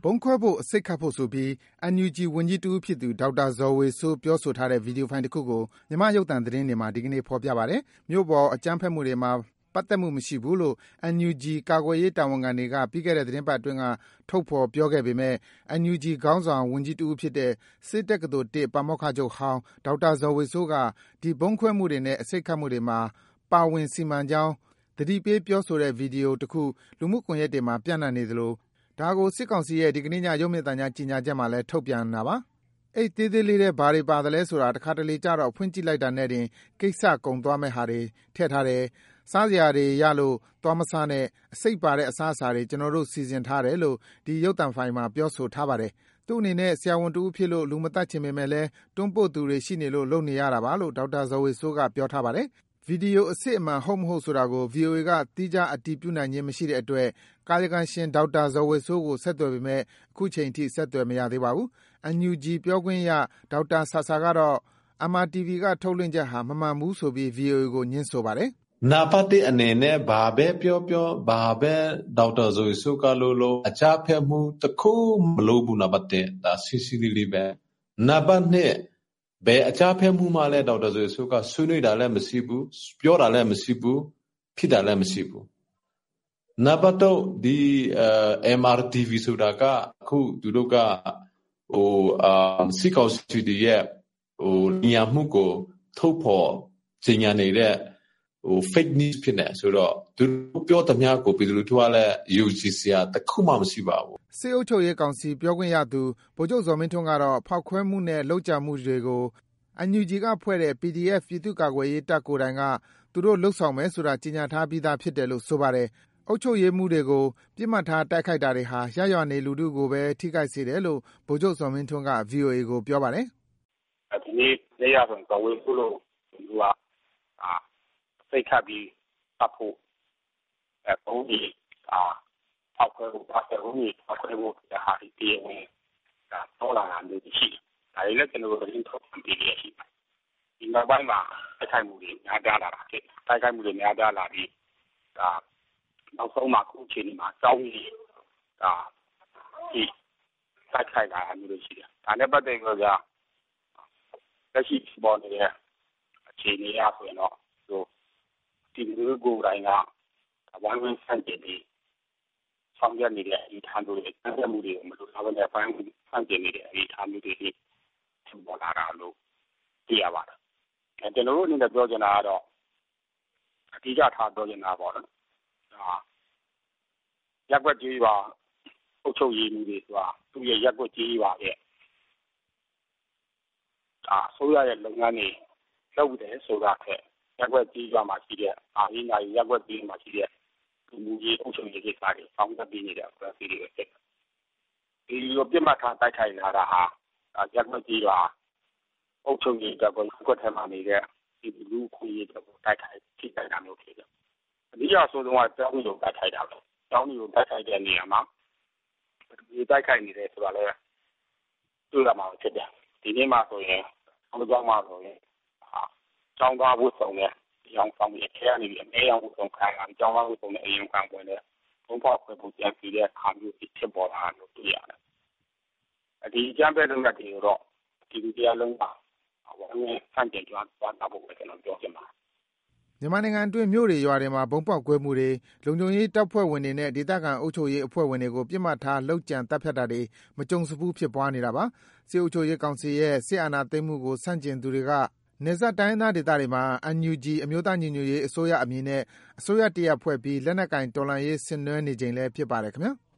ဘုံခွဲဖို့အစိတ်ခတ်ဖို့ဆိုပြီး NUG ဝန်ကြီးတဦးဖြစ်သူဒေါက်တာဇော်ဝေစိုးပြောဆိုထားတဲ့ဗီဒီယိုဖိုင်တစ်ခုကိုမြန်မာရုပ်သံသတင်းတွေမှာဒီကနေ့ဖော်ပြပါတယ်။မြို့ပေါ်အကြမ်းဖက်မှုတွေမှာပတ်သက်မှုမရှိဘူးလို့ NUG ကာကွယ်ရေးတာဝန်ခံတွေကပြီးခဲ့တဲ့သတင်းပတ်အတွင်းကထုတ်ဖော်ပြောခဲ့ပေမဲ့ NUG ခေါင်းဆောင်ဝန်ကြီးတဦးဖြစ်တဲ့စစ်တက္ကသိုလ်1ပါမောက္ခချုပ်ဟောင်းဒေါက်တာဇော်ဝေစိုးကဒီဘုံခွဲမှုတွေနဲ့အစိတ်ခတ်မှုတွေမှာပါဝင်စီမံကြောင်းသတိပေးပြောဆိုတဲ့ဗီဒီယိုတစ်ခုလူမှုကွန်ရက်တွေမှာပြန့်နှံ့နေသလိုဒါကိုစစ်ကောင်စီရဲ့ဒီကနေ့ညရုပ်မြင်သံကြားကြေညာချက်မှာလည်းထုတ်ပြန်တာပါ။အဲ့သေးသေးလေးတဲ့ဘာတွေပါသလဲဆိုတာတခါတလေကြတော့ဖွင့်ကြည့်လိုက်တာနဲ့တင်ကိစ္စကုန်သွားမဲ့ဟာတွေထည့်ထားတယ်။စားစရာတွေရလို့သွားမစားနဲ့အစိတ်ပါတဲ့အစားအစာတွေကျွန်တော်တို့စီစဉ်ထားတယ်လို့ဒီရုပ်သံဖိုင်မှာပြောဆိုထားပါတယ်။သူ့အနေနဲ့ဆရာဝန်တူဖြစ်လို့လူမတတ်ချင်ပေမဲ့လည်းတွန်းပို့သူတွေရှိနေလို့လုပ်နေရတာပါလို့ဒေါက်တာဇော်ဝေစိုးကပြောထားပါတယ်။ဗီဒီယိုအစစ်အမှန်ဟုတ်မဟုတ်ဆိုတာကို VOA ကသီးခြားအတည်ပြုနိုင်ခြင်းမရှိတဲ့အတွက်ကာယကံရှင်ဒေါက်တာဇော်ဝေစိုးကိုဆက်သွယ်ပေမဲ့အခုချိန်ထိဆက်သွယ်မရသေးပါဘူး။ NUG ပြောခွင့်ရဒေါက်တာဆာဆာကတော့ MRTV ကထုတ်လွှင့်ချက်ဟာမမှန်ဘူးဆိုပြီး VOA ကိုငြင်းဆိုပါတယ်။နာပတ်တဲ့အနေနဲ့ဘာပဲပြောဘာပဲဒေါက်တာဇော်ဝေစိုးကလို့အကြမ်းဖက်မှုတခုမလုပ်ဘူးနာပတ်တဲ့ဒါစီစီလေးပဲနာပတ်နဲ့ဘယ်အကြမ်းဖက်မှုမှလည်းဒေါက်တာဇော်ဝေစိုးကဆွေးနွေးတာလည်းမရှိဘူးပြောတာလည်းမရှိဘူးဖြစ်တာလည်းမရှိဘူးနံပါတ်2ဒီMRTV ဆိုတာကအခုသူတို့ကစစ်ကောင်စီရဲ့ညမှုကိုထုတ်ဖော်ကြေညာနေတဲ့fake news ဖြစ်နေဆိုတော့သူပြောတဲ့များကိုပြည်သူလူထုကလည်းယုံကြည်စရာတခုမှမရှိပါဘူးစစ်အုပ်ချုပ်ရေးကောင်စီပြောခွင့်ရသူဗိုလ်ချုပ်ဇော်မင်းထွန်းကတော့ဖောက်ခွဲမှုနဲ့လှုပ်ကြံမှုတွေကိုNUG ကဖွဲ့တဲ့ PDF ပြည်သူ့ကာကွယ်ရေးတပ်ကိုယ်တိုင်ကသူတို့လှုပ်ဆောင်မယ်ဆိုတာကြေညာထားပြီးသားဖြစ်တယ်လို့ဆိုပါတယ်။အုပ်ချုပ်ရေးမှုတွေကိုပြစ်မှတ်ထားတိုက်ခိုက်တာတွေဟာရရွာနေလူထုကိုပဲထိခိုက်စေတယ်လို့ဗိုလ်ချုပ်ဇော်မင်းထွန်းက VOA ကိုပြောပါတယ်။ဒီနေ့နေရာဆုံးတော်ဝင်လို့သူကစိတ်ခတ်ပြီးတပ်ဖို့ဘုံကြီးအောက်ခွဲဖို့ပတ်သက်ဘူးအောက်ခွဲဖို့ဟာဒီပြေဝင်တော့လာတာမျိုးရှိတယ်။ဒါလည်းကျွန်တော်တို့ရင်းထုတ်ပြီးရရှိပါတယ်။ဒီနောက်ပိုင်းမှာတိုက်ခိုက်မှုတွေများပြားလာတာဖြစ်တယ်။တိုက်ခိုက်မှုတွေများပြားလာပြီးနောက်ဆုံးမှာခုချိန်မှာစောင်းကြီးဒီတိုက်ခိုက်လာတာမျိုးတွေရှိတယ်။ဒါနဲ့ပတ်သက်ပြီးတော့လက်ရှိပေါ်နေတဲ့အခြေအနေအရဆိုရင်တော့ဒီလူကိုယ်တိုင်ကဝိုင်းဝန်းဆန့်ကျင်ပြီးဆောင်ရွက်နေတဲ့ဒီထမ်းတွေအကျဉ်းမှုတွေကိုမလိုလားဘဲနဲ့ပိုင်းဆန့်ကျင်နေတဲ့ဒီထမ်းတွေတွေဖြစ်ပေါ်လာတာလို့သိရပါတယ်။ကျွန်တော်တို့အနေနဲ့ပြောချင်တာကတော့အဓိကထားပြောချင်တာပေါ့နော်။ရက်ွက်ကြီးပါအုပ်ချုပ်ရေးမှုတွေဆိုတာသူ့ရဲ့ရက်ွက်ကြီးပါရဲ့ဆိုရရဲ့လုပ်ငန်းတွေလုပ်တယ်ဆိုတာထက်ရက်ွက်ကြီးပါမှာရှိတဲ့အားရင်းနိုင်ရက်ွက်ကြီးမှာရှိတဲ့ဒီမူကြီးအုပ်ချုပ်ရေးကိစ္စတွေဆောင်ရွက်ပြီးနေတဲ့အဖွဲ့အစည်းတွေဖြစ်တယ်။ဒီလိုပြစ်မှတ်ထားတိုက်ခိုက်လာတာဟာရက်ွက်ကြီးပါအုပ်ချုပ်ရေးတပ်ကကွက်ထဲမှာနေတဲ့ဒီလူခွင့်ရေးတပ်ကိုတိုက်ခိုက်ထိခိုက်တာမျိုးဖြစ်တယ်။အဓိကဆိုတော့တောင်းလို့တိုက်ခိုက်တာပဲ။တောင်းလို့တိုက်ခိုက်တဲ့နေရာမှာဒီတိုက်ခိုက်နေတယ်ဆိုတာလည်းတွေ့ရမှာဖြစ်တယ်။ဒီနေ့မှဆိုရင်အကြောင်းမှဆိုရင်ကျောင်းသားဝတ်စုံနဲ့ရောင်ဆောင်ပြီးခဲရနေပြီးအရောင်ဝတ်စုံခံရကျောင်းသားဝတ်စုံနဲ့အရင်ခံပွင့်တဲ့ဘုံဖောက်ခွဲဖို့ကြံစီတဲ့အခါမျိုးဖြစ်ပေါ်လာလို့တွေ့ရတယ်။ဒီကြမ်းပဲလုံးတဲ့တွေတော့ဒီလူတရားလုံးပါဘာလို့ဆန့်ကျင်ကြွားတာဖို့ပဲကျွန်တော်ပြောချင်ပါတယ်မြန်မာနိုင်ငံအတွင်းမြို့တွေရွာတွေမှာဘုံပေါက်ကွဲမှုတွေလုံခြုံရေးတပ်ဖွဲ့ဝင်တွေနဲ့ဒေသခံအုပ်ချုပ်ရေးအဖွဲ့ဝင်တွေကိုပြစ်မှတ်ထားလှုပ်ကြံတပ်ဖြတ်တာတွေမကြုံစဖူးဖြစ်ပွားနေတာပါစစ်အုပ်ချုပ်ရေးကောင်စီရဲ့စစ်အာဏာသိမ်းမှုကိုဆန့်ကျင်သူတွေကနယ်စပ်တိုင်းသားဒေသတွေမှာ NUG အမျိုးသားညီညွတ်ရေးအစိုးရအမည်နဲ့အစိုးရတရပ်ဖွဲ့ပြီးလက်နက်ကိုင်တော်လှန်ရေးဆင်နွှဲနေချိန်လည်းဖြစ်ပါတယ်ခင်ဗျာ